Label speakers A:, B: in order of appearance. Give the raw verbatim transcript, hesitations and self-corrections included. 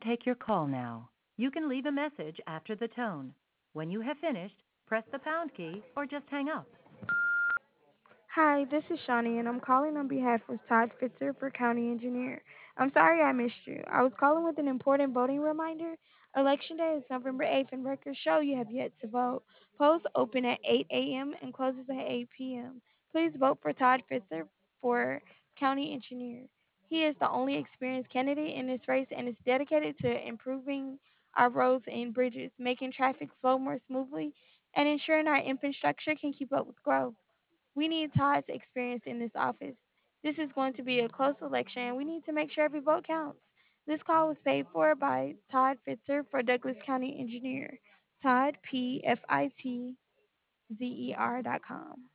A: take your call now. You can leave a message after the tone. When you have finished, press the pound key or just hang up.
B: Hi, this is Shawnee, and I'm calling on behalf of Todd Fitzer for County Engineer. I'm sorry I missed you. I was calling with an important voting reminder. Election Day is November eighth, and records show you have yet to vote. Polls open at eight a m and closes at eight p m. Please vote for Todd Fitzer for County Engineer. He is the only experienced candidate in this race and is dedicated to improving our roads and bridges, making traffic flow more smoothly, and ensuring our infrastructure can keep up with growth. We need Todd's experience in this office. This is going to be a close election, and we need to make sure every vote counts. This call was paid for by Todd Fitzer for Douglas County Engineer. Todd, P F I T Z E R dot com.